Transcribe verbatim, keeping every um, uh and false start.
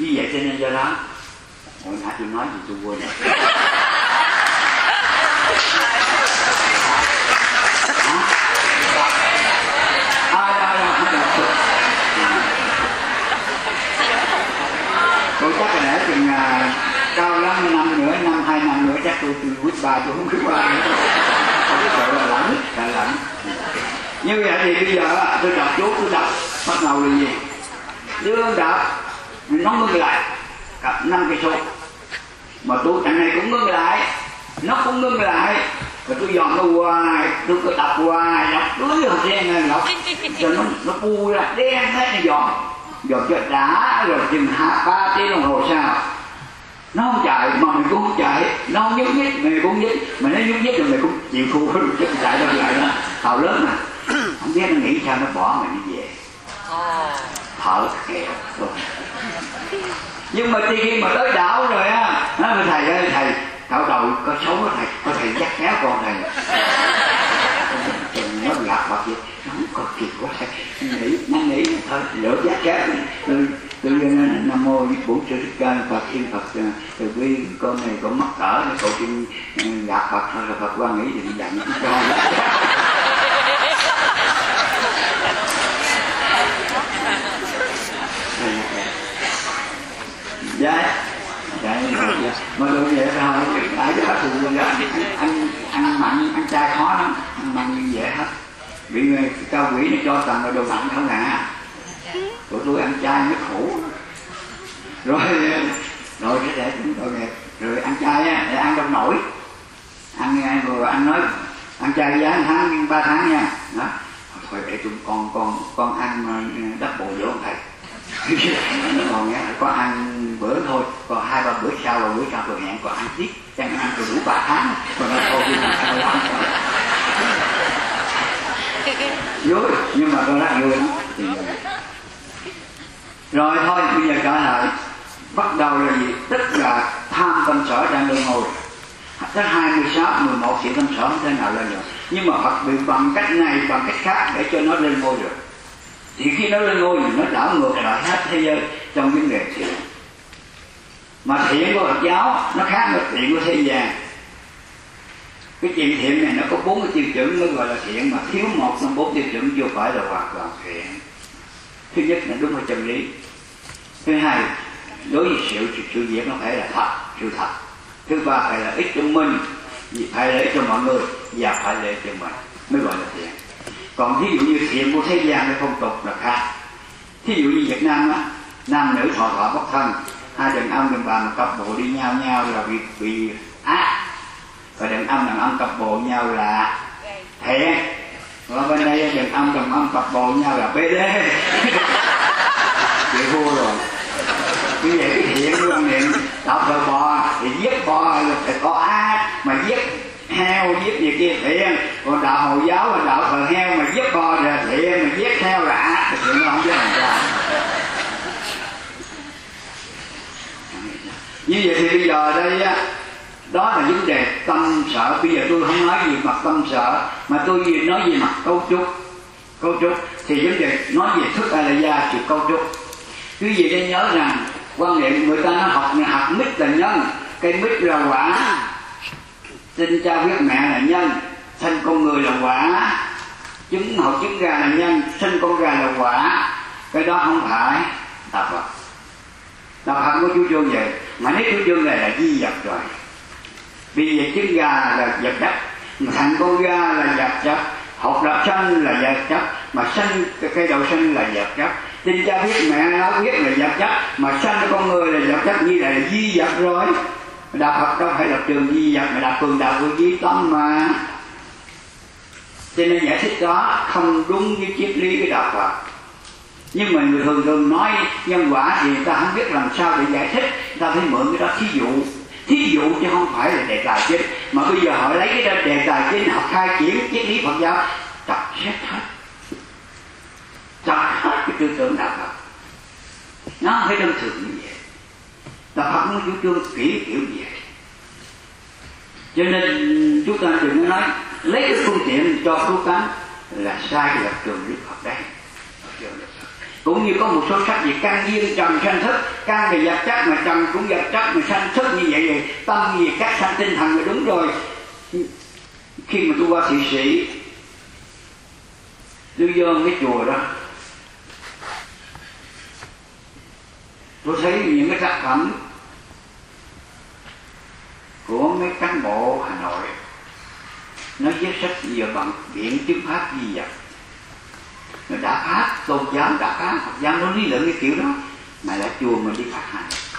Như vậy cho nên do đó, hồi nãy tôi nói gì tôi quên rồi. Tôi chắc là để chừng à, cao lắm năm nữa, năm hai năm nữa chắc tôi tôi quýt ba tôi không quýt ba nữa. Không có sợ là lẫn, là lẫn. Như vậy thì bây giờ tôi đọc chú, tôi đọc bắt đầu là gì? Đương đọc nó ngưng lại cặp năm cây số mà tôi trận này cũng ngưng lại, nó cũng ngưng lại, rồi tôi dòm nó hoài, tôi cứ đọc hoài, đọc cưới hồi đen đọc cho nó nó pu ra đen hết, nó dòm dòm cho đã, rồi chừng hai ba tiếng đồng hồ sau nó không chạy mà mình cũng không chạy, nó không nhúc nhích mình cũng nhích, mà nó nhúc nhích rồi mình cũng chịu thua chứ chạy đâu lại đó. Tàu lớn mà không biết nó nghĩ sao nó bỏ mình đi về thở kẹo thôi. Nhưng mà khi mà tới đảo rồi á, nói với thầy ơi thầy cạo đầu có xấu đó thầy, có thầy dắt kéo con thầy nó gặp mặt vậy nó không có kịp quá thầy nghĩ nó nghĩ thôi lỡ dắt kéo từ từ nam mô bổn sư thích ca Phật thiên Phật từ bi con này con mắc cỡ cậu xin gặp Phật thôi là Phật quan nghĩ thì dặn cho con. Dạ, dạ, mà tôi vậy thôi, ai cho bác phụ đó, ăn ăn mặn, ăn chay khó lắm, ăn mặn dễ hết, bị người cao quỷ nó cho toàn là đồ mặn không à, tụi tôi ăn chay mới khổ, rồi rồi cái để chúng tôi nghe, rồi ăn chay á, để ăn trong nổi, ăn vừa ăn nói, ăn chay giá tháng ba tháng nha, đó, thôi để chúng con con con ăn đắp bồ dỗ thầy. Còn nghe có ăn bữa thôi, còn hai ba bữa sau rồi bữa sau rồi hẹn còn ăn tiếp, chẳng ăn rồi đủ ba tháng, còn nó thôi chứ sao ăn vui, nhưng mà con rất vui lắm. Rồi thôi bây giờ trở lại, bắt đầu là gì? Tức là tham tâm sở đang luân hồi, tới hai mươi sáu, mười một triệu tâm sở không thể nào lên được, nhưng mà Phật bị bằng cách này bằng cách khác để cho nó lên ngôi được. Thì khi nó lên ngôi thì nó đảo ngược lại hết thế giới trong vấn đề thiện. Mà thiện của Phật giáo nó khác với thiện của thế gian. Cái chuyện thiện này nó có bốn cái tiêu chuẩn mới gọi là thiện, mà thiếu một trong bốn tiêu chuẩn chưa phải là hoàn toàn thiện. Thứ nhất là đúng với chân lý. Thứ hai, đối với sự sự việc nó phải là thật, sự thật. Thứ ba phải là ích cho mình, phải là ích cho mọi người và phải là ích cho mình mới gọi là thiện. Còn ví dụ như thiện của thế gian hay phong tục là khác. Thí dụ như Việt Nam á, nam nữ thọ thọ bất thân, hai đàn ông đàn bà mà cặp bộ đi nhau nhau là bị bị ác, và đàn ông đàn ông cặp bộ nhau là thiện, và bên đây đàn ông đàn ông cặp bộ nhau là bê đê. Chịu thua rồi. Như vậy cái thiện của quan niệm đạo thờ bò thì giết bò là phải có ác, mà giết heo giết gì kia thiện, còn đạo Hồi giáo là đạo thờ heo mà giết bò là thiện, mà giết heo là ác, thì chuyện nó không biết làm sao. Như vậy thì bây giờ đây á, đó là vấn đề tâm sở. Bây giờ tôi không nói gì mặt tâm sở, mà tôi nói về mặt cấu trúc. Cấu trúc thì vấn đề nói về thức a la gia sự cấu trúc. Quý vị nên nhớ rằng quan niệm người ta nó học hạt mít là nhân, cây mít là quả, sinh cha huyết mẹ là nhân, sinh con người là quả, trứng hột trứng gà là nhân, sinh con gà là quả. Cái đó không phải đạo Phật. Đạo Phật có chủ trương vậy, mà nếu chủ trương này là di vật rồi. Vì vậy trứng gà là vật chất, mà thành con gà là vật chất, hột đậu xanh là vật chất, mà sinh cây đậu xanh là vật chất, sinh cha huyết mẹ nó huyết là vật chất, mà sanh con người là vật chất, như là di vật rồi. Đạo Phật đâu phải là trường di vật, mà là cường đạo của di tâm mà. Cho nên giải thích đó không đúng với triết lý cái đạo Phật. Nhưng mà người thường thường nói nhân quả thì người ta không biết làm sao để giải thích, người ta phải mượn cái đó thí dụ. Thí dụ chứ không phải là đề tài chính. Mà bây giờ họ lấy cái đó đề tài chính, họ khai triển triết lý Phật giáo, tập xét hết, tập hết cái tư tưởng đạo Phật. Nó không phải đơn thường như vậy. Đạo Phật nó chủ trương kiểu kiểu như vậy. Cho nên chúng ta đừng nói lấy cái phương tiện cho cứu cánh là sai cái lập trường Đức Phật đấy. Cũng như có một số sách gì căn duyên trần sanh thức, căn về vật chất mà trần cũng vật chất mà sanh thức, như vậy thì tâm gì các sanh tinh thần là đúng rồi. Khi mà tôi qua Thụy Sĩ, tôi vô cái chùa đó, tôi thấy những cái tác phẩm của mấy cán bộ Hà Nội nói với sách vừa bằng biện chứng pháp di vật, nó đã pháp tôn giáo, đã pháp Phật giáo, nó lý luận cái kiểu đó mà lại chùa mình đi phát hành.